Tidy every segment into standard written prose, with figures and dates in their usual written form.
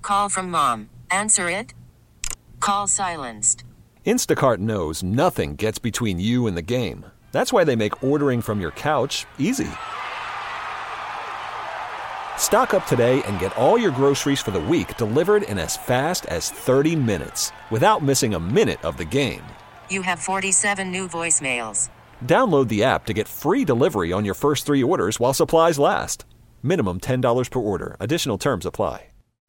Call from mom. Answer it. Call silenced. Instacart knows nothing gets between you and the game. That's why they make ordering from your couch easy. Stock up today and get all your groceries for the week delivered in as fast as 30 minutes without missing a minute of the game. You have 47 new voicemails. Download the app to get free delivery on your first 3 orders while supplies last. Minimum $10 per order. Additional terms apply.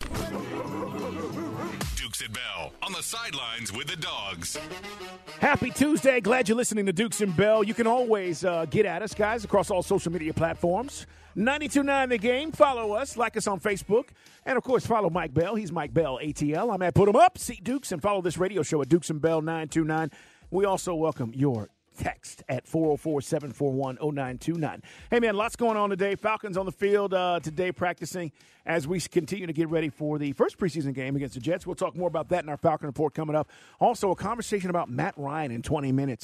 Dukes and Bell on the sidelines with the Dogs. Happy Tuesday. Glad you're listening to Dukes and Bell. You can always get at us, guys, across all social media platforms. 92.9 The Game. Follow us. Like us on Facebook. And, of course, follow Mike Bell. He's Mike Bell, ATL. I'm at Put 'em Up, See Dukes, and follow this radio show at Dukes and Bell 929. We also welcome your text at 404-741-0929. Hey, man, lots going on today. Falcons on the field today practicing as we continue to get ready for the first preseason game against the Jets. We'll talk more about that in our Falcon Report coming up. Also, a conversation about Matt Ryan in 20 minutes.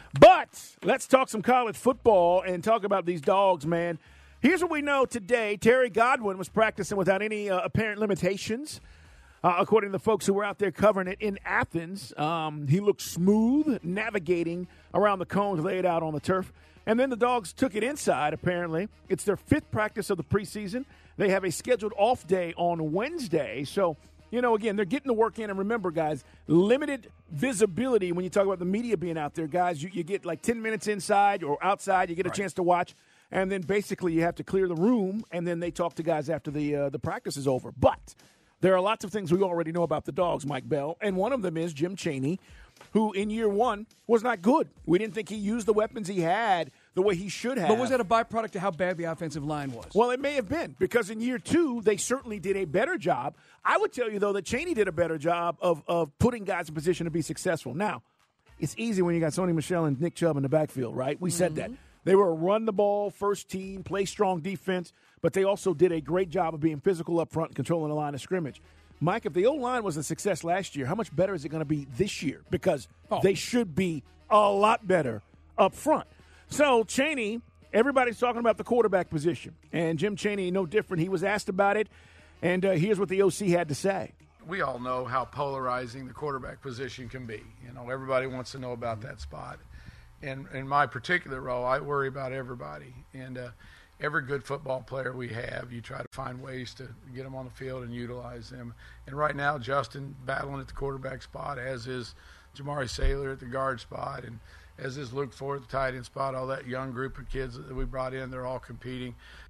But let's talk some college football and talk about these Dogs, man. Here's what we know today. Terry Godwin was practicing without any apparent limitations. According to the folks who were out there covering it in Athens, he looked smooth navigating around the cones laid out on the turf. And then the Dogs took it inside, apparently. It's their 5th practice of the preseason. They have a scheduled off day on Wednesday. So, you know, again, they're getting the work in. And remember, guys, limited visibility when you talk about the media being out there. Guys, you get like 10 minutes inside or outside. You get a chance to watch. And then basically you have to clear the room, and then they talk to guys after the practice is over. But there are lots of things we already know about the Dogs, Mike Bell, and one of them is Jim Chaney, who in year 1 was not good. We didn't think he used the weapons he had the way he should have. But was that a byproduct of how bad the offensive line was? Well, it may have been, because in year 2, they certainly did a better job. I would tell you, though, that Chaney did a better job of putting guys in position to be successful. Now, it's easy when you got Sony Michel and Nick Chubb in the backfield, right? We said that. They were a run-the-ball, first team, play strong defense, but they also did a great job of being physical up front and controlling the line of scrimmage. Mike, if the O-line was a success last year, how much better is it going to be this year? Because they should be a lot better up front. So, Chaney, everybody's talking about the quarterback position, and Jim Chaney, no different. He was asked about it, and here's what the OC had to say. We all know how polarizing the quarterback position can be. You know, everybody wants to know about that spot. And in my particular role, I worry about everybody. And every good football player we have, you try to find ways to get them on the field and utilize them. And right now, Justin battling at the quarterback spot, as is Jamari Saylor at the guard spot, and as is Luke Ford at the tight end spot. All that young group of kids that we brought in, they're all competing.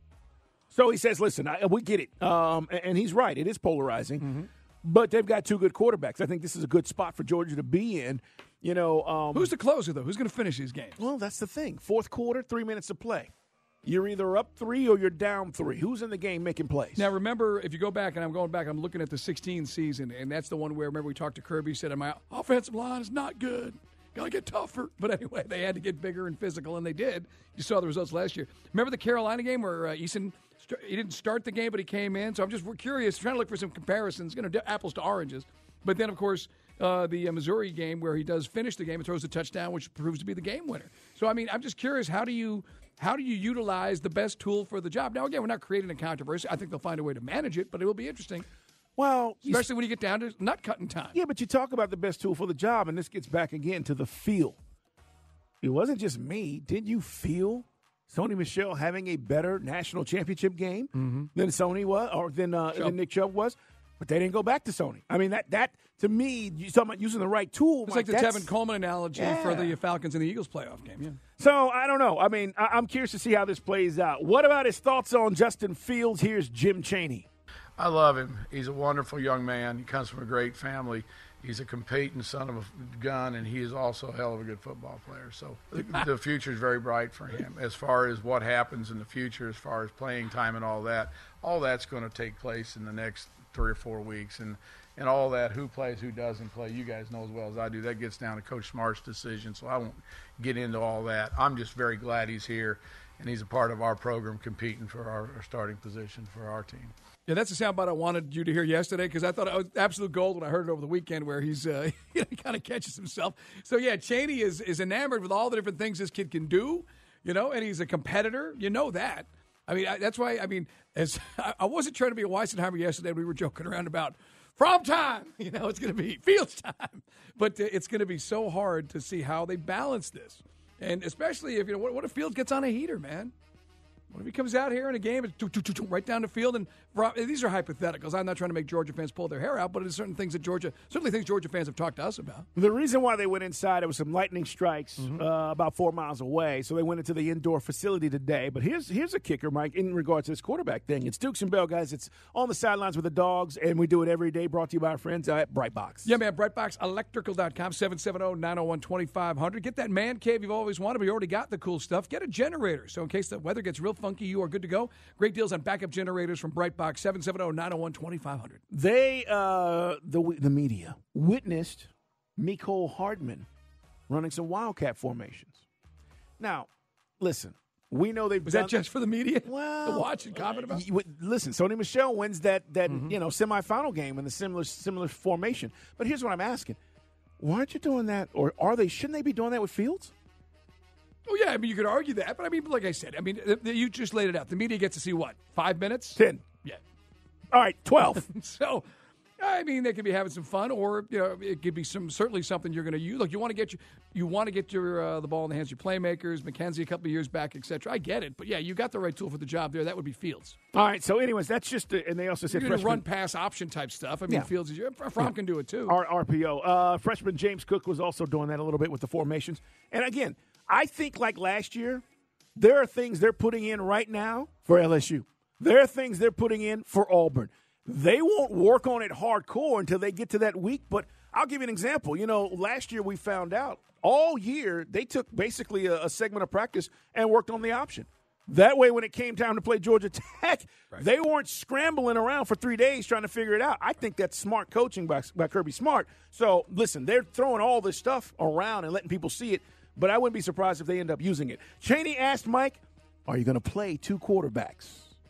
So he says, listen, we get it. And he's right. It is polarizing. But they've got 2 good quarterbacks. I think this is a good spot for Georgia to be in. You know, who's the closer, though? Who's going to finish these games? Well, that's the thing. 4th quarter, 3 minutes to play. You're either up 3 or you're down 3. Who's in the game making plays? Now, remember, if you go back, and I'm going back, I'm looking at the 16 season, and that's the one where, remember, we talked to Kirby, said, my offensive line is not good. Got to get tougher. But anyway, they had to get bigger and physical, and they did. You saw the results last year. Remember the Carolina game where Eason, he didn't start the game, but he came in? So I'm just curious, trying to look for some comparisons, apples to oranges. But then, of course, the Missouri game where he does finish the game and throws a touchdown, which proves to be the game winner. So, I mean, I'm just curious, how do you utilize the best tool for the job? Now, again, we're not creating a controversy. I think they'll find a way to manage it, but it will be interesting. Well, especially when you get down to nut cutting time. Yeah, but you talk about the best tool for the job, and this gets back again to the feel. It wasn't just me. Didn't you feel Sony Michel having a better national championship game than Sony was, or than Nick Chubb was? But they didn't go back to Sony. I mean, that to me, you're talking about using the right tool. It's like the Tevin Coleman analogy for the Falcons and the Eagles playoff game. Yeah. So, I don't know. I mean, I'm curious to see how this plays out. What about his thoughts on Justin Fields? Here's Jim Chaney. I love him. He's a wonderful young man. He comes from a great family. He's a competing son of a gun, and he is also a hell of a good football player. So the future is very bright for him. As far as what happens in the future, as far as playing time and all that's going to take place in the next 3 or 4 weeks. And all that, who plays, who doesn't play, you guys know as well as I do. That gets down to Coach Smart's decision, so I won't get into all that. I'm just very glad he's here, and he's a part of our program competing for our starting position for our team. Yeah, that's the soundbite I wanted you to hear yesterday, because I thought it was absolute gold when I heard it over the weekend, where he's he kind of catches himself. So, yeah, Chaney is enamored with all the different things this kid can do, and he's a competitor. You know that. I mean, that's why, As I wasn't trying to be a Weisenheimer yesterday. We were joking around about From time, it's going to be Fields time. But it's going to be so hard to see how they balance this. And especially if, what if Fields gets on a heater, man? What if he comes out here in a game and right down the field? And these are hypotheticals. I'm not trying to make Georgia fans pull their hair out, but it's certainly things Georgia fans have talked to us about. The reason why they went inside, it was some lightning strikes about 4 miles away, so they went into the indoor facility today. But here's a kicker, Mike, in regards to this quarterback thing. It's Dukes and Bell, guys. It's on the sidelines with the Dogs, and we do it every day, brought to you by our friends at Brightbox. Yeah, man, BrightboxElectrical.com, 770-901-2500. Get that man cave you've always wanted, but you already got the cool stuff. Get a generator, so in case the weather gets real funky, you are good to go. Great deals on backup generators from Brightbox, 770-901-2500. They, the media, witnessed Mecole Hardman running some Wildcat formations. Now, listen, we know they've Was done that just for the media well, to watch and comment about? Listen, Sony Michel wins that semifinal game in the similar formation. But here's what I'm asking. Why aren't you doing that? Or shouldn't they be doing that with Fields? Oh, yeah, I mean, you could argue that. But, I mean, like I said, you just laid it out. The media gets to see what, 5 minutes? 10. Yeah. All right, 12. So, I mean, they could be having some fun, or it could be certainly something you're going to use. Look, you want to get your the ball in the hands of your playmakers. McKenzie a couple of years back, etc. I get it, but yeah, you got the right tool for the job there. That would be Fields. All right. So, anyways, that's just and they also said you're going to run pass option type stuff. I mean, Fields is Fromm can do it too. RPO. Freshman James Cook was also doing that a little bit with the formations. And again, I think like last year, there are things they're putting in right now for LSU. There are things they're putting in for Auburn. They won't work on it hardcore until they get to that week, but I'll give you an example. Last year we found out all year they took basically a segment of practice and worked on the option. That way when it came time to play Georgia Tech, They weren't scrambling around for 3 days trying to figure it out. I think that's smart coaching by Kirby Smart. So, listen, they're throwing all this stuff around and letting people see it, but I wouldn't be surprised if they end up using it. Cheney asked Mike, are you going to play two quarterbacks?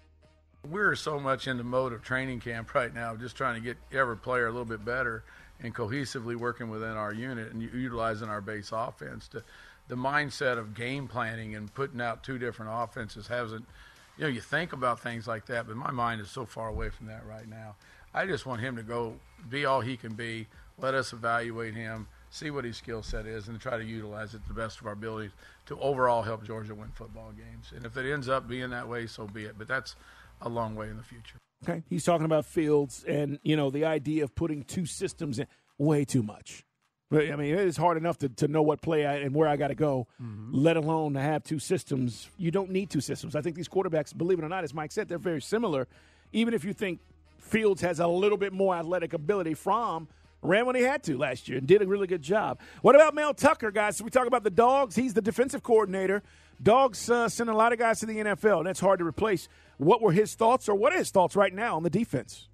We're so much in the mode of training camp right now, just trying to get every player a little bit better and cohesively working within our unit and utilizing our base offense. The mindset of game planning and putting out two different offenses hasn't, you think about things like that, but my mind is so far away from that right now. I just want him to go be all he can be, let us evaluate him, see what his skill set is, and try to utilize it to the best of our abilities to overall help Georgia win football games. And if it ends up being that way, so be it. But that's a long way in the future. Okay, he's talking about Fields and, the idea of putting two systems in way too much. I mean, it is hard enough to know what play and where I got to go, let alone to have two systems. You don't need two systems. I think these quarterbacks, believe it or not, as Mike said, they're very similar. Even if you think Fields has a little bit more athletic ability, Fromm ran when he had to last year and did a really good job. What about Mel Tucker, guys? So we talk about the Dogs. He's the defensive coordinator. Dogs send a lot of guys to the NFL, and that's hard to replace. What were his thoughts, or what are his thoughts right now on the defense?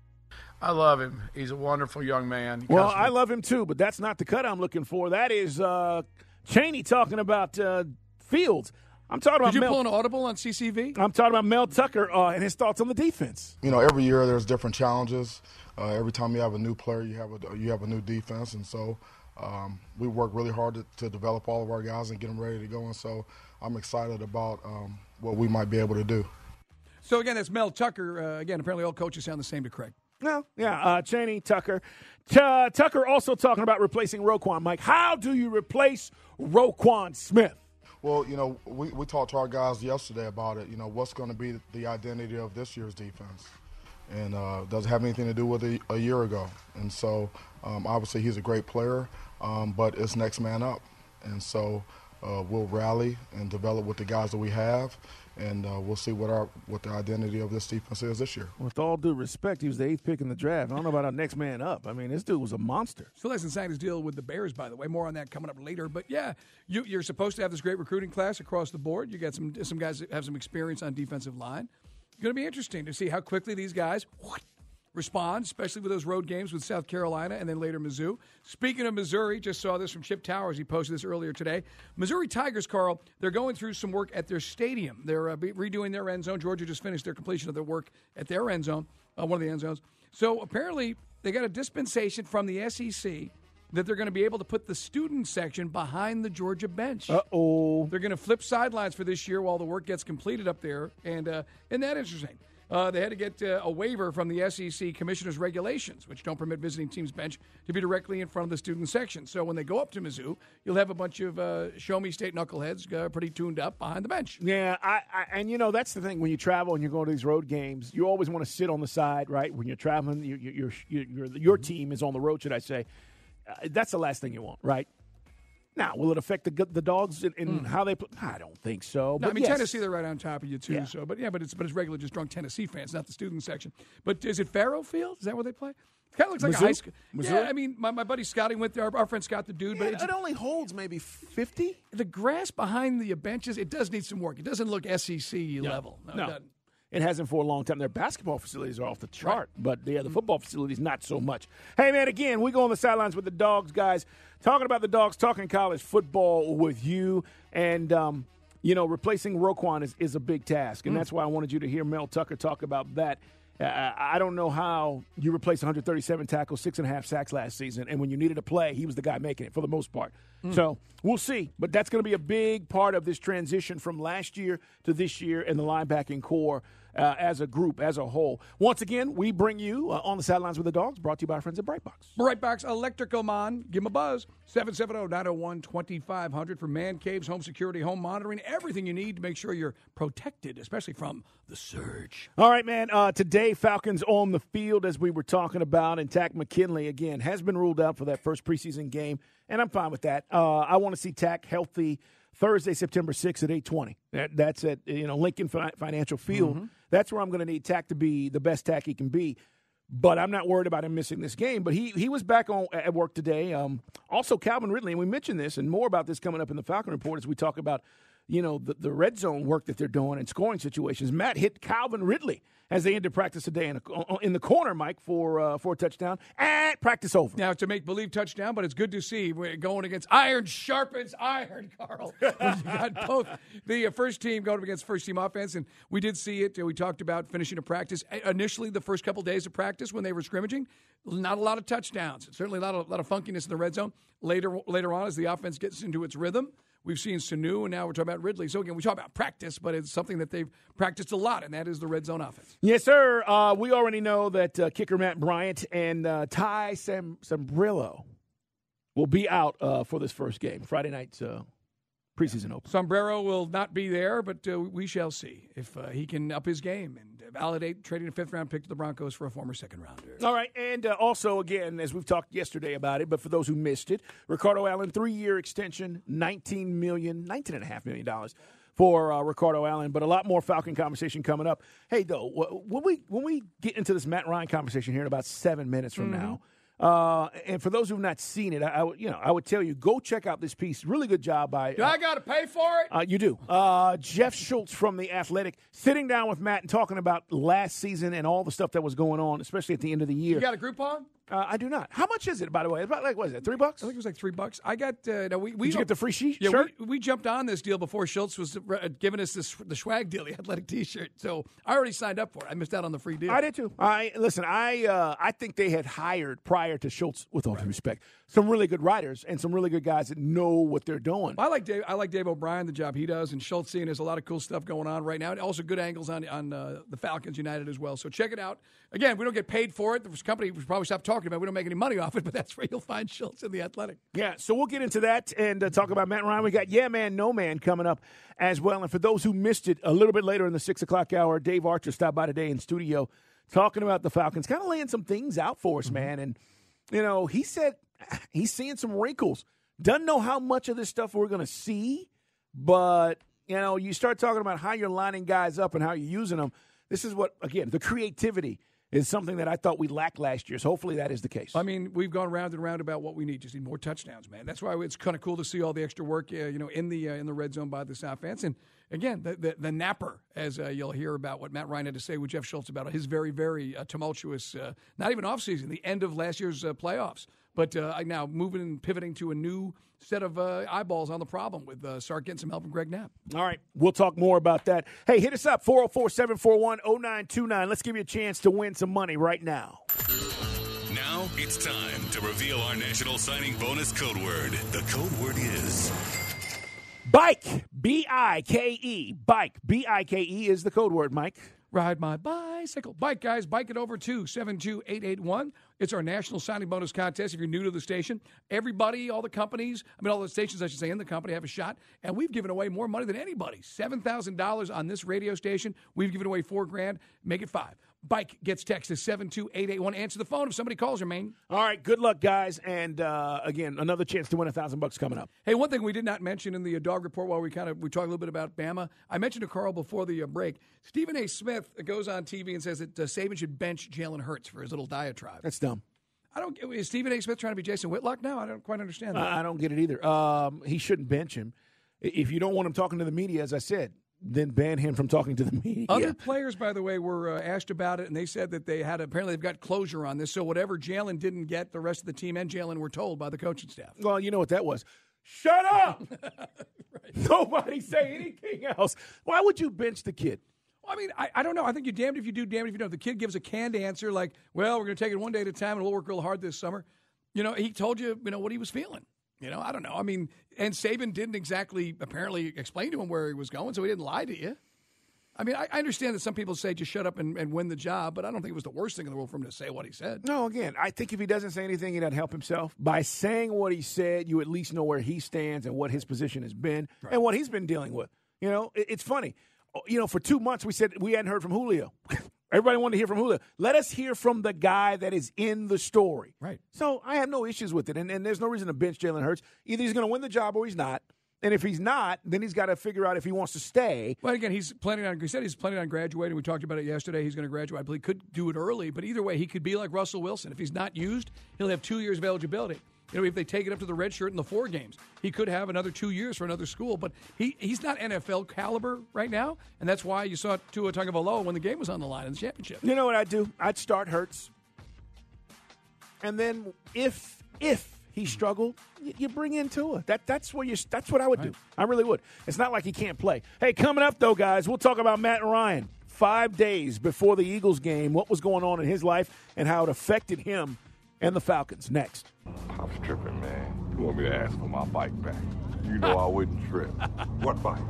I love him. He's a wonderful young man. Well, I love him too, but that's not the cut I'm looking for. That is Cheney talking about Fields. I'm talking about Did you pull an audible on CCV? I'm talking about Mel Tucker and his thoughts on the defense. Every year there's different challenges. Every time you have a new player, you have a new defense, and so we work really hard to develop all of our guys and get them ready to go. And so I'm excited about what we might be able to do. So again, that's Mel Tucker. Again, apparently all coaches sound the same to Craig. No, yeah, Cheney, Tucker. Tucker also talking about replacing Roquan. Mike, how do you replace Roquan Smith? Well, we talked to our guys yesterday about it. What's going to be the identity of this year's defense? And does it have anything to do with a year ago? And so, obviously, he's a great player, but it's next man up. And so we'll rally and develop with the guys that we have, and we'll see what the identity of this defense is this year. With all due respect, he was the 8th pick in the draft. I don't know about our next man up. I mean, this dude was a monster. Still hasn't signed his deal with the Bears, by the way. More on that coming up later. But, yeah, you're supposed to have this great recruiting class across the board. You got some guys that have some experience on defensive line. It's going to be interesting to see how quickly these guys respond, especially with those road games with South Carolina and then later Mizzou. Speaking of Missouri, just saw this from Chip Towers. He posted this earlier today. Missouri Tigers, Carl, they're going through some work at their stadium. They're redoing their end zone. Georgia just finished their completion of their work at their end zone, one of the end zones. So apparently they got a dispensation from the SEC that they're going to be able to put the student section behind the Georgia bench. Uh-oh. They're going to flip sidelines for this year while the work gets completed up there, and isn't that interesting? They had to get a waiver from the SEC commissioner's regulations, which don't permit visiting teams' bench to be directly in front of the student section. So when they go up to Mizzou, you'll have a bunch of show-me state knuckleheads pretty tuned up behind the bench. Yeah, and that's the thing. When you travel and you're going to these road games, you always want to sit on the side, right? When you're traveling, your team is on the road, should I say. That's the last thing you want, right? Now, will it affect the Dogs in how they play? I don't think so. No, but I mean, yes. Tennessee, they're right on top of you, too. Yeah. So, but it's regular, just drunk Tennessee fans, not the student section. But is it Faro Field? Is that where they play? It kind of looks like a high school. Missouri? Yeah, I mean, my buddy Scotty went there. Our friend Scott, the dude. Yeah, But it only holds maybe 50. the grass behind the benches, it does need some work. It doesn't look SEC level. No, it doesn't. It hasn't for a long time. Their basketball facilities are off the chart, but the fuotball facilities not so much. Hey, man, again, we go on the sidelines with the Dogs, guys, talking about the Dogs, talking college football with you. And, replacing Roquan is a big task, and that's why I wanted you to hear Mel Tucker talk about that. I don't know how you replace 137 tackles, 6.5 sacks last season, and when you needed a play, he was the guy making it for the most part. So we'll see. But that's going to be a big part of this transition from last year to this year in the linebacking core as a group, as a whole. Once again, we bring you On the Sidelines with the Dogs, brought to you by our friends at Brightbox. Brightbox Electrical Man. Give them a buzz. 770-901-2500 for man caves, home security, home monitoring, everything you need to make sure you're protected, especially from the surge. All right, man. Today, Falcons on the field, as we were talking about, and Takk McKinley, again, has been ruled out for that first preseason game, and I'm fine with that. I want to see Takk healthy Thursday, September 6th at 8:20. That's at Lincoln Financial Field. Mm-hmm. That's where I'm going to need Takk to be the best Takk he can be. But I'm not worried about him missing this game. But he was back at work today. Also, Calvin Ridley, and we mentioned this, and more about this coming up in the Falcon Report as we talk about the red zone work that they're doing and scoring situations. Matt hit Calvin Ridley as they ended practice today in the corner, Mike, for a touchdown. And practice over. Now, it's a make-believe touchdown, but it's good to see we're going against iron sharpens iron, Carl. You got both the first team going up against first-team offense, and we did see it. We talked about finishing a practice. Initially, the first couple days of practice when they were scrimmaging, not a lot of touchdowns. Certainly a lot of funkiness in the red zone. Later on, as the offense gets into its rhythm, we've seen Sanu, and now we're talking about Ridley. So, again, we talk about practice, but it's something that they've practiced a lot, and that is the red zone offense. Yes, sir. We already know that kicker Matt Bryant and Ty Sambrailo will be out for this first game, Friday night's preseason opener. Sombrero will not be there, but we shall see if he can up his game and validate trading a fifth-round pick to the Broncos for a former second-rounder. All right, and also, again, as we've talked yesterday about it, but for those who missed it, Ricardo Allen, 3-year extension, $19.5 million for Ricardo Allen, but a lot more Falcon conversation coming up. Hey, though, when we get into this Matt Ryan conversation here in about 7 minutes from now, and for those who've not seen it, I would tell you, go check out this piece. Really good job by. Do I got to pay for it? You do. Jeff Schultz from The Athletic sitting down with Matt and talking about last season and all the stuff that was going on, especially at the end of the year. You got a Groupon? I do not. How much is it, by the way? About what is it, $3? I think it was like $3. I got. Did you get the free shirt? Yeah, we jumped on this deal before Schultz was giving us the swag deal, the Athletic T-shirt. So I already signed up for it. I missed out on the free deal. I did too. I think they had hired prior to Schultz, with all due respect, some really good writers and some really good guys that know what they're doing. I like Dave O'Brien, the job he does, and Schultz seeing there's a lot of cool stuff going on right now. And also good angles on the Falcons United as well. So check it out. Again, we don't get paid for it. The company we probably stopped talking about. We don't make any money off it, but that's where you'll find Schultz in The Athletic. Yeah, so we'll get into that and talk about Matt Ryan. We got Yeah Man, No Man coming up as well. And for those who missed it, a little bit later in the 6 o'clock hour, Dave Archer stopped by today in studio talking about the Falcons, kind of laying some things out for us, man. And, he said he's seeing some wrinkles. Doesn't know how much of this stuff we're going to see, but, you start talking about how you're lining guys up and how you're using them. This is what, again, the creativity is something that I thought we lacked last year. So hopefully that is the case. I mean, we've gone round and round about what we need. Just need more touchdowns, man. That's why it's kind of cool to see all the extra work, in the red zone by this offense. And again, the napper, as you'll hear about what Matt Ryan had to say with Jeff Schultz about his very, very tumultuous, not even offseason, the end of last year's playoffs. But now moving and pivoting to a new set of eyeballs on the problem with Sark getting some help from Greg Knapp. All right, we'll talk more about that. Hey, hit us up, 404-741-0929. Let's give you a chance to win some money right now. Now it's time to reveal our national signing bonus code word. The code word is... Bike, B-I-K-E. Bike, B-I-K-E is the code word, Mike. Ride my bicycle. Bike, guys. Bike it over to 72881. It's our national signing bonus contest. If you're new to the station, everybody, all the companies, all the stations, I should say, in the company have a shot. And we've given away more money than anybody. $7,000 on this radio station. We've given away $4,000. Make it $5,000. Bike gets text to 72881. Answer the phone if somebody calls you, man. All right, good luck, guys. And, again, another chance to win $1,000 coming up. Hey, one thing we did not mention in the dog report while we talked a little bit about Bama, I mentioned to Carl before the break, Stephen A. Smith goes on TV and says that Saban should bench Jalen Hurts for his little diatribe. That's dumb. Is Stephen A. Smith trying to be Jason Whitlock now? I don't quite understand that. I don't get it either. He shouldn't bench him. If you don't want him talking to the media, as I said, then ban him from talking to the media. Other players, by the way, were asked about it, and they said that apparently they've got closure on this. So whatever Jalen didn't get, the rest of the team and Jalen were told by the coaching staff. Well, you know what that was. Shut up! Right. Nobody say anything else. Why would you bench the kid? Well, I don't know. I think you're damned if you do, damned if you don't. If the kid gives a canned answer like, well, we're going to take it one day at a time and we'll work real hard this summer. He told you, what he was feeling. I don't know. And Saban didn't exactly apparently explain to him where he was going, so he didn't lie to you. I understand that some people say just shut up and win the job, but I don't think it was the worst thing in the world for him to say what he said. No, again, I think if he doesn't say anything, he doesn't help himself. By saying what he said, you at least know where he stands and what his position has been and what he's been dealing with. It's funny. For 2 months we said we hadn't heard from Julio. Everybody wanted to hear from Julio. Let us hear from the guy that is in the story. Right. So I have no issues with it, and there's no reason to bench Jalen Hurts. Either he's going to win the job or he's not. And if he's not, then he's got to figure out if he wants to stay. Well, again, he said he's planning on graduating. We talked about it yesterday. He's going to graduate. I believe he could do it early, but either way, he could be like Russell Wilson. If he's not used, he'll have 2 years of eligibility. If they take it up to the red shirt in the 4 games, he could have another 2 years for another school. But he's not NFL caliber right now, and that's why you saw Tua Tagovailoa when the game was on the line in the championship. You know what I'd do? I'd start Hurts. And then if he struggled, you bring in Tua. That's what I would do. I really would. It's not like he can't play. Hey, coming up, though, guys, we'll talk about Matt Ryan. 5 days before the Eagles game, what was going on in his life and how it affected him and the Falcons. Next. I was tripping, man. You want me to ask for my bike back? You know I wouldn't trip. What bike?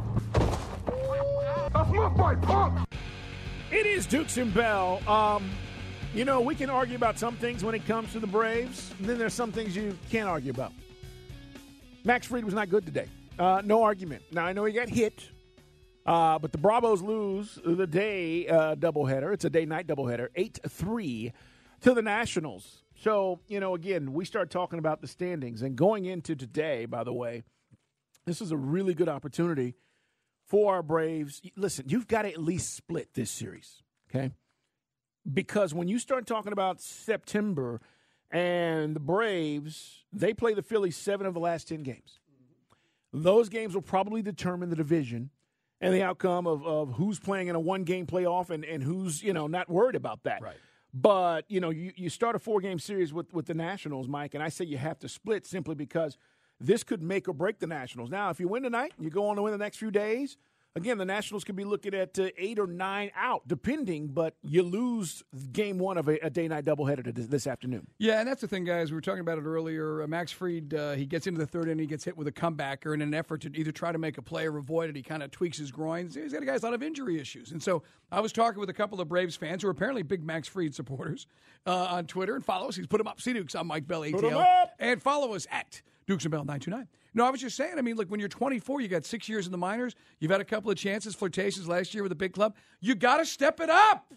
That's my bike, punk! It is Dukes and Bell. We can argue about some things when it comes to the Braves, and then there's some things you can't argue about. Max Fried was not good today. No argument. Now, I know he got hit, but the Bravos lose the day doubleheader. It's a day-night doubleheader, 8-3 to the Nationals. So, again, we start talking about the standings. And going into today, by the way, this is a really good opportunity for our Braves. Listen, you've got to at least split this series, okay? Because when you start talking about September and the Braves, they play the Phillies 7 of the last 10 games. Those games will probably determine the division and the outcome of who's playing in a one-game playoff and who's, not worried about that. Right. But, you start a 4-game series with the Nationals, Mike, and I say you have to split simply because this could make or break the Nationals. Now, if you win tonight, you go on to win the next few days. Again, the Nationals could be looking at 8 or 9 out, depending, but you lose game 1 of a day-night doubleheader this afternoon. Yeah, and that's the thing, guys. We were talking about it earlier. Max Fried, he gets into the third inning, he gets hit with a comebacker in an effort to either try to make a play or avoid it. He kind of tweaks his groins. He's got a lot of injury issues. And so I was talking with a couple of Braves fans who are apparently big Max Fried supporters on Twitter, and follow us. He's put him up. See Dukes on Mike Bell ATL. And follow us at Dukes and Bell 929. No, I was just saying, when you're 24, you got 6 years in the minors, you've had a couple of chances, flirtations last year with a big club, you got to step it up.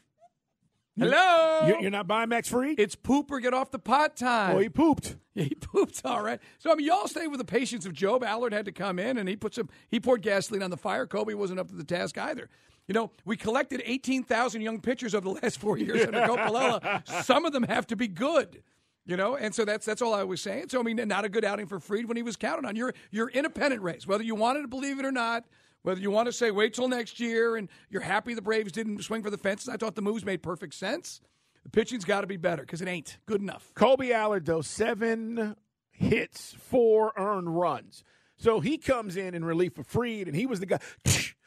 Hello? You're not buying Max Fried? It's poop or get off the pot time. Well, he pooped. Yeah, he pooped, all right. So, y'all stay with the patience of Job. Allard had to come in, and he poured gasoline on the fire. Kobe wasn't up to the task either. We collected 18,000 young pitchers over the last 4 years under Coppola. Some of them have to be good. And so that's all I was saying. So, not a good outing for Fried when he was counted on. You're in a pennant race, whether you wanted to believe it or not, whether you want to say wait till next year and you're happy the Braves didn't swing for the fences. I thought the moves made perfect sense. The pitching's got to be better because it ain't good enough. Kobe Allard, though, 7 hits, 4 earned runs. So he comes in relief of Fried, and he was the guy.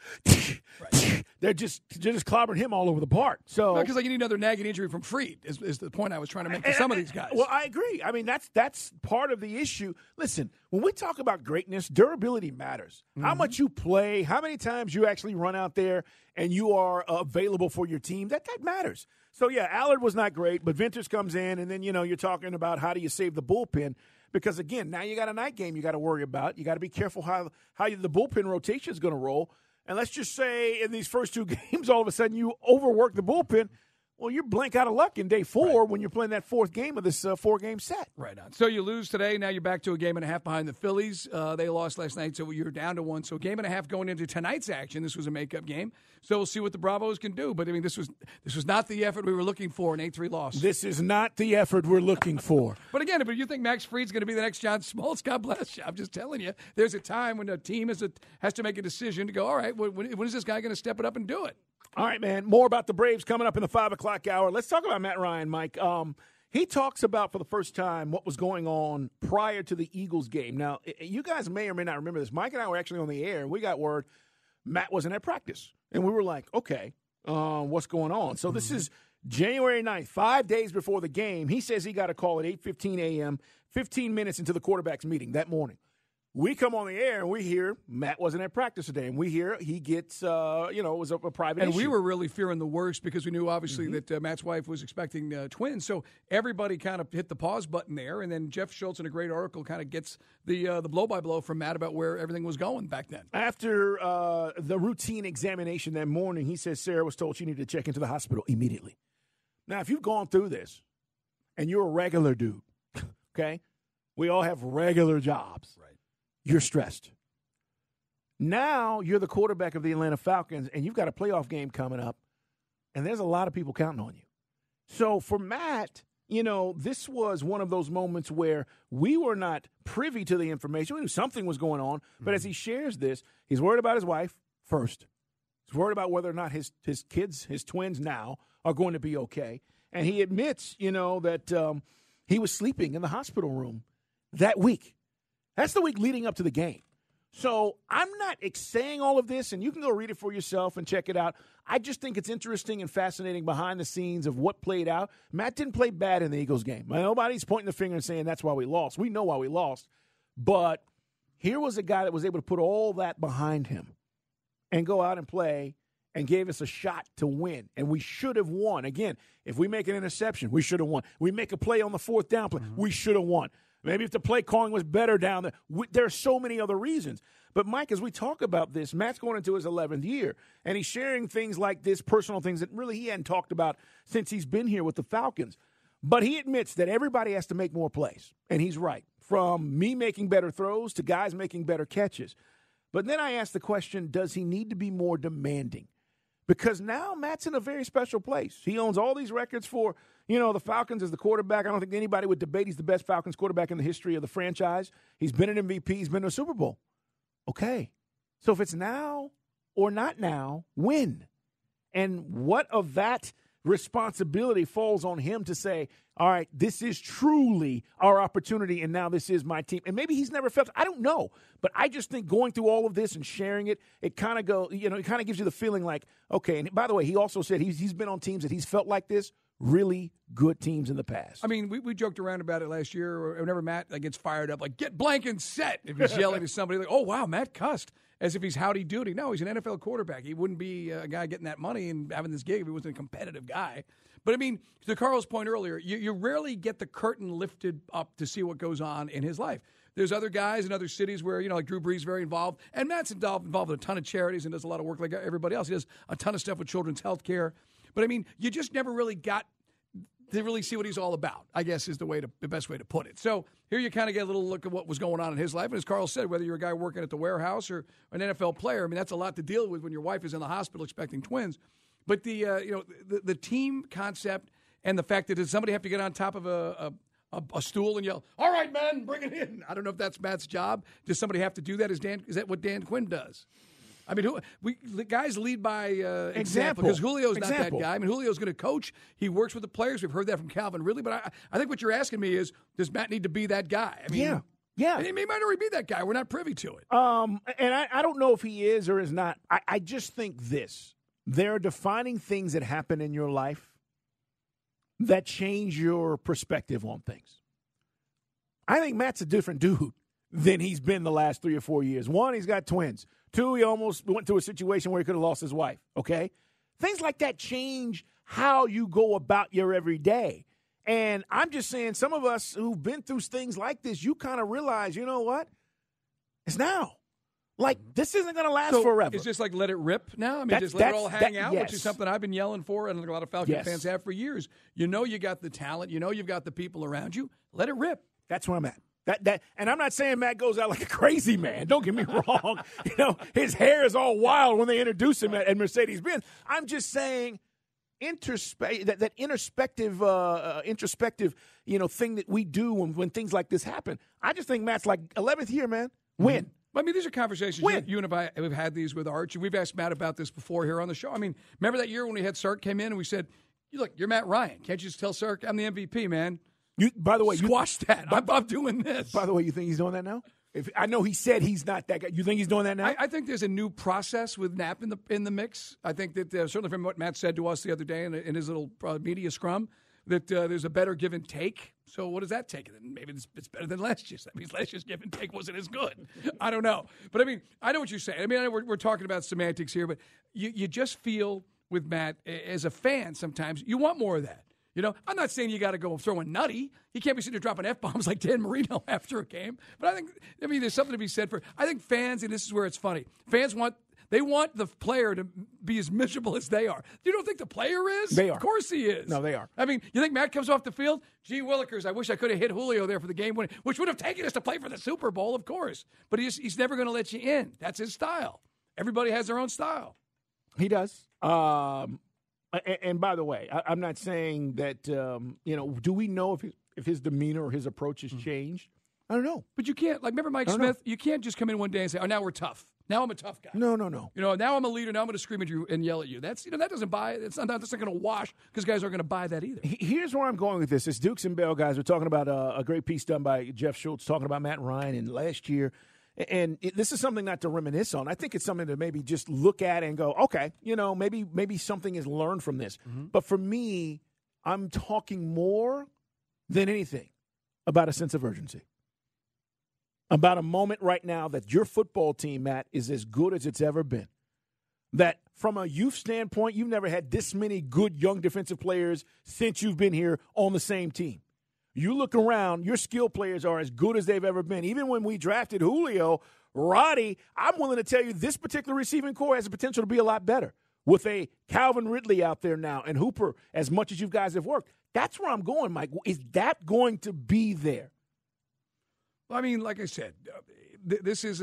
they're just clobbering him all over the park. So because you need another nagging injury from Freed is the point I was trying to make to some of these guys. Well, I agree. I mean, that's part of the issue. Listen, when we talk about greatness, durability matters. How much you play, how many times you actually run out there and you are available for your team, that matters. So, yeah, Allard was not great, but Venters comes in, and then, you're talking about how do you save the bullpen. Because, again, now you got a night game you got to worry about. You got to be careful how the bullpen rotation is going to roll. And let's just say in these first two games, all of a sudden you overwork the bullpen. Well, you're blank out of luck in day 4 when you're playing that fourth game of this 4-game set. Right on. So you lose today. Now you're back to a game and a half behind the Phillies. They lost last night, so you're down to 1. So a game and a half going into tonight's action. This was a makeup game. So we'll see what the Bravos can do. But, I mean, this was not the effort we were looking for, an 8-3 loss. This is not the effort we're looking for. But, again, if you think Max Fried's going to be the next John Smoltz, God bless you. I'm just telling you, there's a time when a team has to make a decision to go, all right, when is this guy going to step it up and do it? All right, man. More about the Braves coming up in the 5 o'clock hour. Let's talk about Matt Ryan, Mike. He talks about, for the first time, what was going on prior to the Eagles game. Now, you guys may or may not remember this. Mike and I were actually on the air, and we got word Matt wasn't at practice. And we were like, okay, what's going on? So this is January 9th, 5 days before the game. He says he got a call at 8:15 a.m., 15 minutes into the quarterback's meeting that morning. We come on the air and we hear Matt wasn't at practice today, and we hear he gets, it was a private issue. And we were really fearing the worst because we knew, obviously, that Matt's wife was expecting twins. So everybody kind of hit the pause button there, and then Jeff Schultz, in a great article, kind of gets the blow-by-blow from Matt about where everything was going back then. After the routine examination that morning, he says Sarah was told she needed to check into the hospital immediately. Now, if you've gone through this and you're a regular dude, okay, we all have regular jobs. Right. You're stressed. Now you're the quarterback of the Atlanta Falcons, and you've got a playoff game coming up, and there's a lot of people counting on you. So for Matt, this was one of those moments where we were not privy to the information. We knew something was going on, but as he shares this, he's worried about his wife first. He's worried about whether or not his kids, his twins now, are going to be okay. And he admits, that he was sleeping in the hospital room that week. That's the week leading up to the game. So I'm not saying all of this, and you can go read it for yourself and check it out. I just think it's interesting and fascinating behind the scenes of what played out. Matt didn't play bad in the Eagles game. Nobody's pointing the finger and saying that's why we lost. We know why we lost. But here was a guy that was able to put all that behind him and go out and play and gave us a shot to win. And we should have won. Again, if we make an interception, we should have won. We make a play on the fourth down play, we should have won. Maybe if the play calling was better down there. There are so many other reasons. But, Mike, as we talk about this, Matt's going into his 11th year, and he's sharing things like this, personal things that really he hadn't talked about since he's been here with the Falcons. But he admits that everybody has to make more plays, and he's right, from me making better throws to guys making better catches. But then I asked the question, does he need to be more demanding? Because now Matt's in a very special place. He owns all these records for, the Falcons as the quarterback. I don't think anybody would debate he's the best Falcons quarterback in the history of the franchise. He's been an MVP. He's been to a Super Bowl. Okay. So if it's now or not now, when? And what of that responsibility falls on him to say, all right, this is truly our opportunity, and now this is my team. And maybe he's never felt, I don't know. But I just think going through all of this and sharing it, it kind of gives you the feeling like, okay, and by the way, he also said he's been on teams that he's felt like this, really good teams in the past. I mean, we joked around about it last year. Whenever Matt gets fired up, like, get blank and set. If he's yelling to somebody, like, oh, wow, Matt cussed, as if he's howdy doody. No, he's an NFL quarterback. He wouldn't be a guy getting that money and having this gig if he wasn't a competitive guy. But, I mean, to Carl's point earlier, you rarely get the curtain lifted up to see what goes on in his life. There's other guys in other cities where, like Drew Brees is very involved. And Matt's involved in a ton of charities and does a lot of work like everybody else. He does a ton of stuff with children's health care. But, I mean, you just never really got to really see what he's all about, I guess is the best way to put it. So here you kind of get a little look at what was going on in his life. And as Carl said, whether you're a guy working at the warehouse or an NFL player, I mean, that's a lot to deal with when your wife is in the hospital expecting twins. But the team concept and the fact that does somebody have to get on top of a stool and yell, all right, man, bring it in. I don't know if that's Matt's job. Does somebody have to do that? Is that what Dan Quinn does? I mean, the guys lead by example because Julio's not that guy. I mean, Julio's going to coach. He works with the players. We've heard that from Calvin Ridley. But I think what you're asking me is, does Matt need to be that guy? I mean, yeah. Yeah. And he might already be that guy. We're not privy to it. And I don't know if he is or is not. I just think this. There are defining things that happen in your life that change your perspective on things. I think Matt's a different dude than he's been the last 3 or 4 years. One, he's got twins. Two, he almost went through a situation where he could have lost his wife, okay? Things like that change how you go about your everyday. And I'm just saying, some of us who've been through things like this, you kind of realize, you know what? It's now. Like, this isn't going to last forever. It's just like let it rip now? I mean, just let it all hang out, which is something I've been yelling for and a lot of Falcon fans have for years. You know you got the talent. You know you've got the people around you. Let it rip. That's where I'm at. And I'm not saying Matt goes out like a crazy man. Don't get me wrong. You know, his hair is all wild when they introduce him at Mercedes-Benz. I'm just saying that introspective, thing that we do when things like this happen. I just think Matt's like 11th year, man. Win. I mean, these are conversations. You and I have had these with Archie. We've asked Matt about this before here on the show. I mean, remember that year when we had Sark came in and we said, look, you're Matt Ryan. Can't you just tell Sark I'm the MVP, man? By the way, squash that. I'm doing this. By the way, you think he's doing that now? I know he said he's not that guy. You think he's doing that now? I think there's a new process with Knapp in the mix. I think that certainly from what Matt said to us the other day in his little media scrum, that there's a better give and take. So what does that take? Maybe it's better than last year's. That means last year's give and take wasn't as good. I don't know. But, I mean, I know what you're saying. I mean, I know we're talking about semantics here, but you just feel with Matt, as a fan sometimes, you want more of that. You know, I'm not saying you got to go throwing nutty. He can't be sitting there dropping F-bombs like Dan Marino after a game. But I mean, there's something to be said for, I think fans, and this is where it's funny, fans want the player to be as miserable as they are. You don't think the player is? They are. Of course he is. No, they are. I mean, you think Matt comes off the field? Gee Willikers, I wish I could have hit Julio there for the game winner, which would have taken us to play for the Super Bowl, of course. But he's never going to let you in. That's his style. Everybody has their own style. He does. And by the way, I'm not saying that, do we know if his demeanor or his approach has changed? I don't know. But you can't, remember Mike Smith? You can't just come in one day and say, oh, now we're tough. Now I'm a tough guy. No. You know, now I'm a leader. Now I'm going to scream at you and yell at you. That's, that doesn't buy. That's not going to wash because guys aren't going to buy that either. Here's where I'm going with this. It's Dukes and Bell, guys. We're talking about a great piece done by Jeff Schultz talking about Matt Ryan and last year. And this is something not to reminisce on. I think it's something to maybe just look at and go, okay, maybe something is learned from this. Mm-hmm. But for me, I'm talking more than anything about a sense of urgency. About a moment right now that your football team, Matt, is as good as it's ever been. That from a youth standpoint, you've never had this many good young defensive players since you've been here on the same team. You look around, your skill players are as good as they've ever been. Even when we drafted Julio, Roddy, I'm willing to tell you this particular receiving core has the potential to be a lot better. With a Calvin Ridley out there now and Hooper, as much as you guys have worked. That's where I'm going, Mike. Is that going to be there? Well, I mean, like I said, this is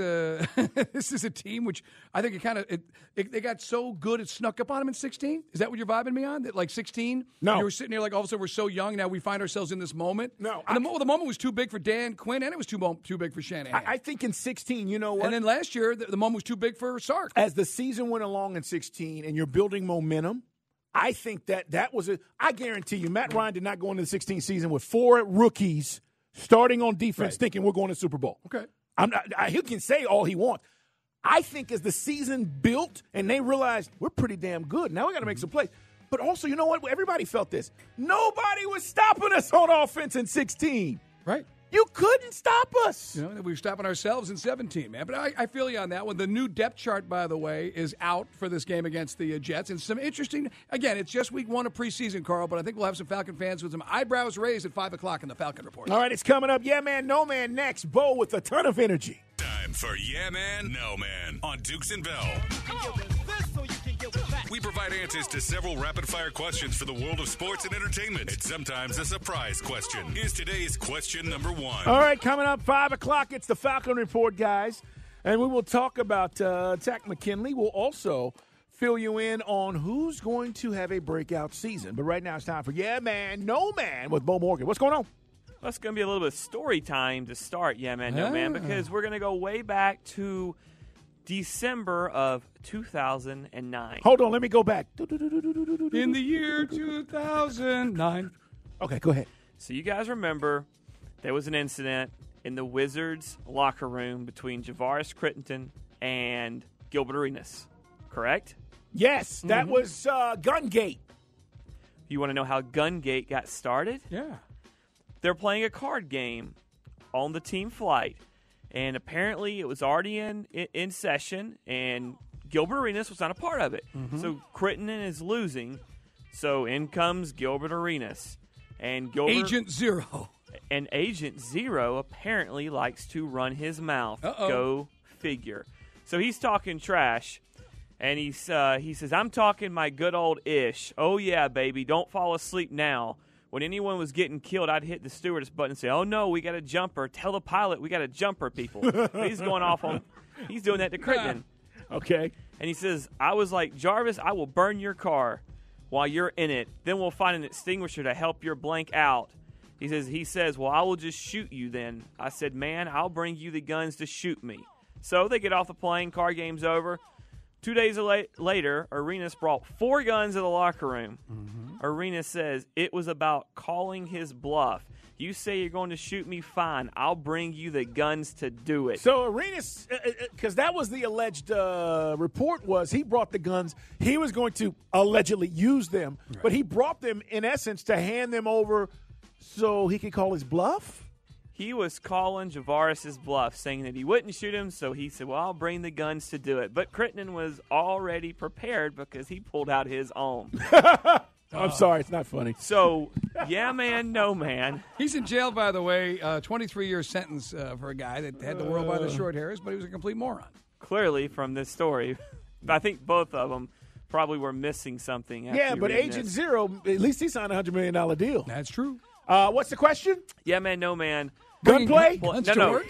a team which I think they got so good it snuck up on them in 16. Is that what you're vibing me on? That like 16? No. You were sitting there like all of a sudden we're so young now we find ourselves in this moment. No. And the moment was too big for Dan Quinn and it was too big for Shanahan. I think in 16, you know what? And then last year the moment was too big for Sark. As the season went along in 16 and you're building momentum, I think that was I guarantee you, Matt Ryan did not go into the 16 season with 4 rookies starting on defense thinking we're going to the Super Bowl. Okay. He can say all he wants. I think as the season built and they realized we're pretty damn good, now we got to make some plays. But also, you know what? Everybody felt this. Nobody was stopping us on offense in 16. Right. You couldn't stop us. You know, we were stopping ourselves in 17, man. But I feel you on that one. The new depth chart, by the way, is out for this game against the Jets. And some interesting, again, it's just week 1 of preseason, Carl, but I think we'll have some Falcon fans with some eyebrows raised at 5 o'clock in the Falcon Report. All right, it's coming up. Yeah, man, no man next. Bo with a ton of energy. Time for Yeah Man, No Man on Dukes and Bell. We provide answers to several rapid-fire questions for the world of sports and entertainment. It's sometimes a surprise question. Here's today's question number 1. All right, coming up 5 o'clock, it's the Falcon Report, guys. And we will talk about Takk McKinley. We'll also fill you in on who's going to have a breakout season. But right now it's time for Yeah Man, No Man with Bo Morgan. What's going on? Well, it's going to be a little bit of story time to start, Yeah Man, No Man, because we're going to go way back to December of 2009. Hold on, let me go back. In the year 2009. Okay, go ahead. So you guys remember there was an incident in the Wizards locker room between Javaris Crittenton and Gilbert Arenas, correct? Yes, that was Gungate. You want to know how Gungate got started? Yeah. They're playing a card game on the team flight, and apparently it was already in session, and Gilbert Arenas was not a part of it. So Crittenton is losing, so in comes Gilbert Arenas. And Agent Zero. And Agent Zero apparently likes to run his mouth. Go figure. So he's talking trash, and he says, "I'm talking my good old ish. Oh, yeah, baby, don't fall asleep now. When anyone was getting killed, I'd hit the stewardess button and say, oh, no, we got a jumper. Tell the pilot we got a jumper, people." He's going off on – he's doing that to Crittenton. Okay. And he says, I was like, "Jarvis, I will burn your car while you're in it. Then we'll find an extinguisher to help your blank out." He says, "Well, I will just shoot you then." I said, "Man, I'll bring you the guns to shoot me." So they get off the plane, car game's over. 2 days later, Arenas brought 4 guns to the locker room. Arenas says, "It was about calling his bluff. You say you're going to shoot me, fine. I'll bring you the guns to do it." So Arenas, because that was the alleged report, was he brought the guns. He was going to allegedly use them, but he brought them, in essence, to hand them over so he could call his bluff? He was calling Javaris' bluff, saying that he wouldn't shoot him, so he said, "Well, I'll bring the guns to do it." But Crittenton was already prepared because he pulled out his own. I'm sorry, it's not funny. So, yeah, man, no, man. He's in jail, by the way, 23-year sentence for a guy that had the world by the short hairs, but he was a complete moron. Clearly, from this story, I think both of them probably were missing something. Yeah, but Agent Zero, at least he signed a $100 million deal. That's true. What's the question? Yeah, man, no, man. Gunplay? No.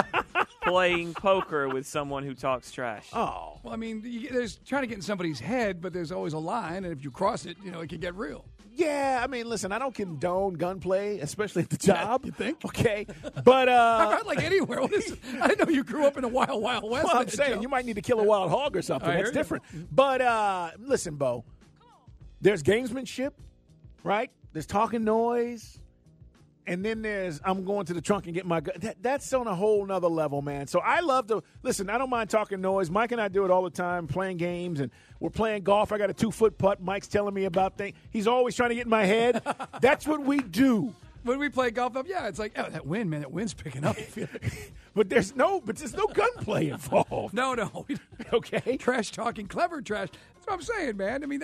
Playing poker with someone who talks trash. Oh. Well, I mean, there's trying to get in somebody's head, but there's always a line, and if you cross it, it can get real. Yeah, I mean, listen, I don't condone gunplay, especially at the job. You think? Okay. But, not like anywhere. I didn't know you grew up in the wild, wild west. Well, I'm saying you might need to kill a wild hog or something. That's different. But, listen, Bo, there's gamesmanship, right? There's talking noise. And then there's, I'm going to the trunk and get my gun. That's on a whole nother level, man. So I love to, listen, I don't mind talking noise. Mike and I do it all the time, playing games, and we're playing golf. I got a 2-foot putt. Mike's telling me about things. He's always trying to get in my head. That's what we do. When we play golf up, it's like, oh, that wind, man, that wind's picking up. But there's no gunplay involved. No. Okay. Trash talking, clever trash. That's what I'm saying, man. I mean,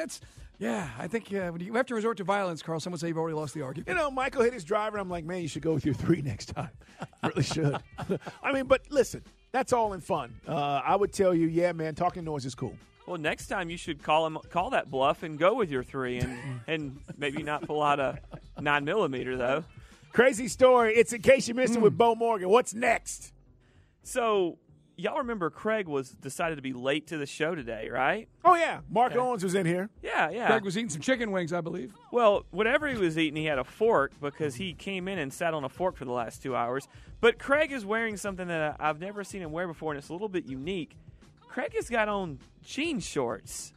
I think when you have to resort to violence, Carl, someone say you've already lost the argument. Michael hit his driver. I'm like, man, you should go with your 3 next time. You really should. I mean, but listen, that's all in fun. I would tell you, yeah, man, talking noise is cool. Well, next time you should call that bluff and go with your 3 and maybe not pull out a 9mm, though. Crazy story. It's In Case You Missed It with Bo Morgan. What's next? So, y'all remember Craig decided to be late to the show today, right? Oh, yeah. Mark Owens was in here. Yeah. Craig was eating some chicken wings, I believe. Well, whatever he was eating, he had a fork because he came in and sat on a fork for the last 2 hours. But Craig is wearing something that I've never seen him wear before, and it's a little bit unique. Craig has got on jean shorts.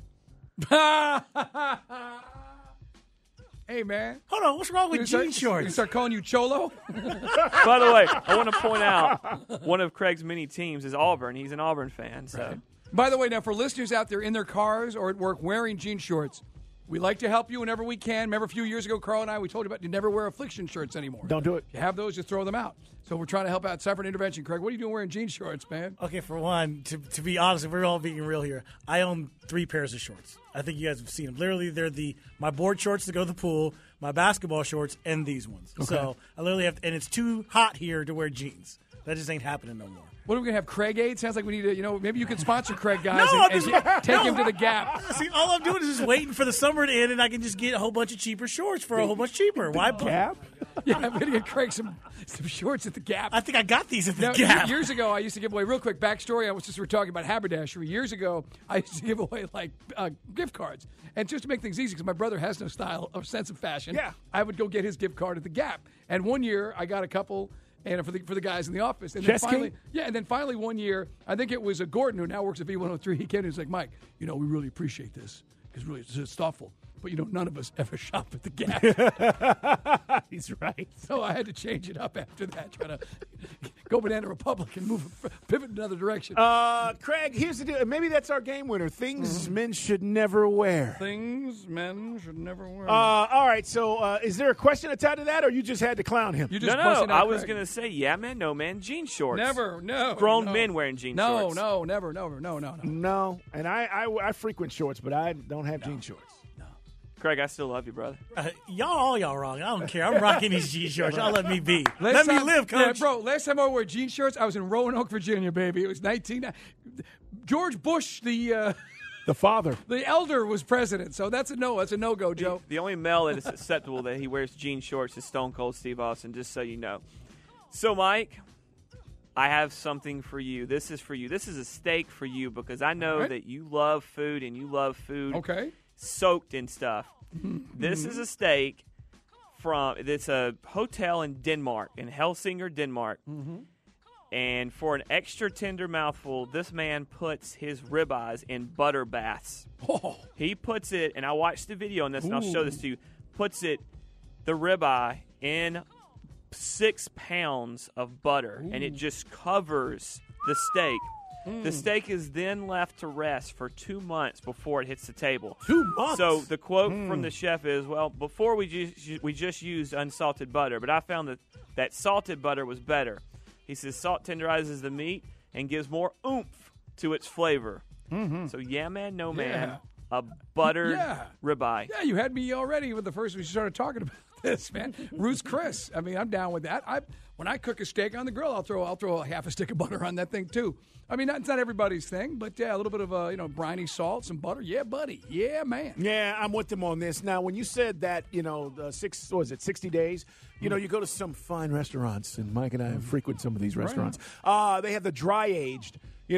Hey, man. Hold on. What's wrong with jean shorts? You start calling you Cholo? By the way, I want to point out one of Craig's many teams is Auburn. He's an Auburn fan. So, right. By the way, now for listeners out there in their cars or at work wearing jean shorts, we like to help you whenever we can. Remember a few years ago, Carl and I, we told you about you never wear affliction shirts anymore. Don't do it. If you have those, just throw them out. So we're trying to help out. Separate intervention. Craig, what are you doing wearing jean shorts, man? Okay, for one, to be honest, if we're all being real here, I own 3 pairs of shorts. I think you guys have seen them. Literally, they're my board shorts to go to the pool, my basketball shorts, and these ones. Okay. So I literally have, and it's too hot here to wear jeans. That just ain't happening no more. What are we going to have, Craig Aid? Sounds like we need to, maybe you could sponsor Craig, guys, and take him to the Gap. See, all I'm doing is just waiting for the summer to end, and I can just get a whole bunch of cheaper shorts for a whole bunch cheaper. Why Gap? Yeah, I'm going to get Craig some shorts at the Gap. I think I got these at the Gap. Years ago, I used to give away, real quick backstory, we're talking about haberdashery. Years ago, I used to give away, gift cards. And just to make things easy, because my brother has no style or sense of fashion, I would go get his gift card at the Gap. And one year, I got a couple... And for the guys in the office, and then finally one year, I think it was Gordon who now works at V103. He came and was like, Mike, we really appreciate this because really it's thoughtful. But, none of us ever shop at the Gap. He's right. So I had to change it up after that, try to go Banana Republic and pivot in another direction. Craig, here's the deal. Maybe that's our game winner. Things men should never wear. Things men should never wear. All right, so is there a question attached to that, or you just had to clown him? You just No. busted out I was Craig. going to say, yeah, man, no, man. Jean shorts. Never, no. Grown men wearing jean shorts. No, never. No. No, and I frequent shorts, but I don't have jean shorts. Craig, I still love you, brother. Y'all wrong. I don't care. I'm rocking these jean shorts. Y'all let me be. Last Let me time- live, Coach. Yeah, bro, last time I wore jean shorts, I was in Roanoke, Virginia, baby. It was 19. George Bush, the father, the elder, was president. So that's a no. That's a no-go, Joe. The only male that is acceptable that he wears jean shorts is Stone Cold Steve Austin, just so you know. So, Mike, I have something for you. This is for you. This is a steak for you because I know that you love food and you love food soaked in stuff. This is a steak it's a hotel in Denmark, in Helsingør, Denmark. And for an extra tender mouthful, this man puts his ribeyes in butter baths. He puts it, and I watched the video on this, and I'll show this to you, the ribeye in 6 pounds of butter, and it just covers the steak. The steak is then left to rest for 2 months before it hits the table. 2 months? So the quote from the chef is, well, before we just used unsalted butter, but I found that salted butter was better. He says salt tenderizes the meat and gives more oomph to its flavor. So yeah, man, no man. A buttered ribeye. Yeah, you had me already with the first we started talking about this, man. Ruth's Chris. I mean, I'm down with that. When I cook a steak on the grill, I'll throw a half a stick of butter on that thing too. I mean, it's not everybody's thing, but yeah, a little bit of briny salt, some butter. Yeah, buddy. Yeah, man. Yeah, I'm with them on this. Now, when you said that, 60 days, you go to some fine restaurants, and Mike and I have frequented some of these restaurants. They have the dry aged,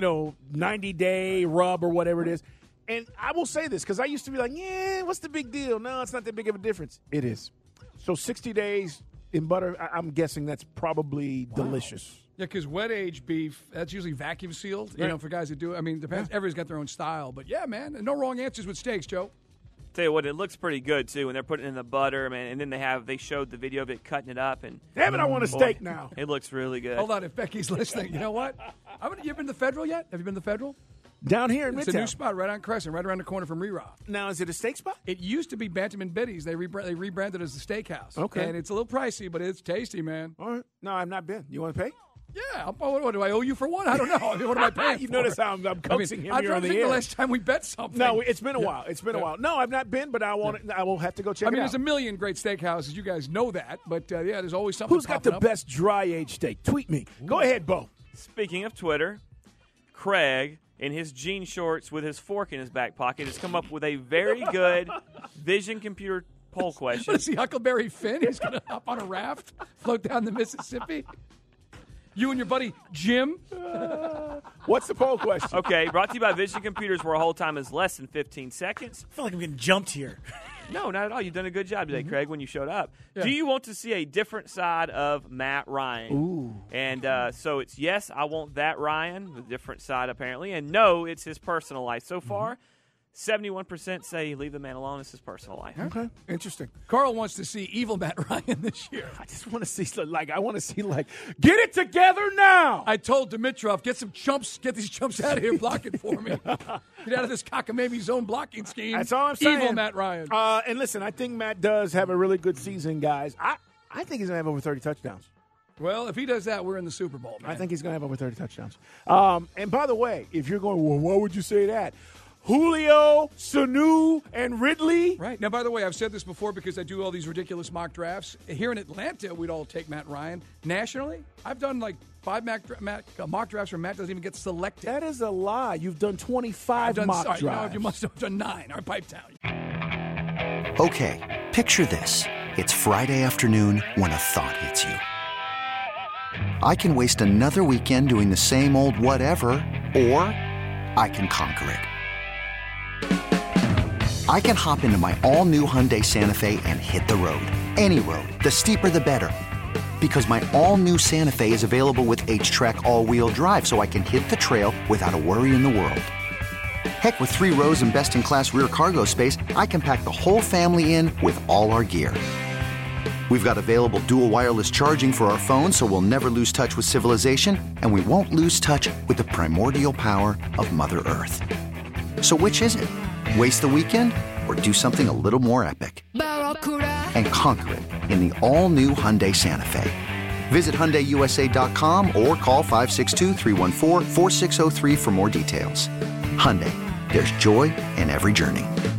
90-day rub or whatever it is. And I will say this because I used to be like, yeah, what's the big deal? No, it's not that big of a difference. It is. So 60 days in butter, I'm guessing that's probably delicious. Yeah, because wet aged beef, that's usually vacuum sealed, for guys that do it. I mean, depends. Everybody's got their own style. But yeah, man, no wrong answers with steaks, Joe. Tell you what, it looks pretty good too when they're putting it in the butter, man. And then they showed the video of it cutting it up, and damn it, I want a steak now. It looks really good. Hold on, if Becky's listening, you know what? You been to the Federal yet? Have you been to the Federal? Down here in Midtown. It's a new spot right on Crescent, right around the corner from Rerah. Now, is it a steak spot? It used to be Bantam and Biddy's. They rebranded it as the Steakhouse. Okay. And it's a little pricey, but it's tasty, man. All right. No, I've not been. You want to pay? Yeah. What do I owe you for one? I don't know. I mean, what am I paying You for? notice how I'm coaxing him here on the air. the last time we bet something. No, it's been a while. It's been a while. No, I've not been, but I will have to go check it out. There's a million great steakhouses. You guys know that. But, there's always something Who's got the best dry-aged steak? Tweet me. Go ahead, Bo. Speaking of Twitter, Craig, in his jean shorts with his fork in his back pocket, has come up with a very good vision computer poll question. Let's see Huckleberry Finn. He's going to hop on a raft, float down the Mississippi. You and your buddy Jim. What's the poll question? Okay, brought to you by Vision Computers, where hold time is less than 15 seconds. I feel like I'm getting jumped here. No, not at all. You've done a good job today, Craig, when you showed up. Yeah. Do you want to see a different side of Matt Ryan? Ooh. And so it's yes, I want that Ryan, the different side apparently, and no, it's his personal life. So far, 71% say leave the man alone. It's his personal life. Okay, interesting. Carl wants to see evil Matt Ryan this year. I just want to see, get it together now. I told Dimitrov, get these chumps out of here blocking for me. Get out of this cockamamie zone blocking scheme. That's all I'm saying. Evil Matt Ryan. And listen, I think Matt does have a really good season, guys. I think he's going to have over 30 touchdowns. Well, if he does that, we're in the Super Bowl, man. I think he's going to have over 30 touchdowns. And by the way, if you're going, well, why would you say that? Julio, Sanu, and Ridley. Right. Now, by the way, I've said this before because I do all these ridiculous mock drafts. Here in Atlanta, we'd all take Matt Ryan. Nationally, I've done like 5 mock drafts where Matt doesn't even get selected. That is a lie. You've done 25 mock drafts. You must have done 9. All right, pipe down. Okay, picture this. It's Friday afternoon when a thought hits you. I can waste another weekend doing the same old whatever, or I can conquer it. I can hop into my all-new Hyundai Santa Fe and hit the road. Any road. The steeper, the better. Because my all-new Santa Fe is available with H-Track all-wheel drive, so I can hit the trail without a worry in the world. Heck, with 3 rows and best-in-class rear cargo space, I can pack the whole family in with all our gear. We've got available dual wireless charging for our phones, so we'll never lose touch with civilization, and we won't lose touch with the primordial power of Mother Earth. So which is it? Waste the weekend or do something a little more epic? And conquer it in the all-new Hyundai Santa Fe. Visit HyundaiUSA.com or call 562-314-4603 for more details. Hyundai, there's joy in every journey.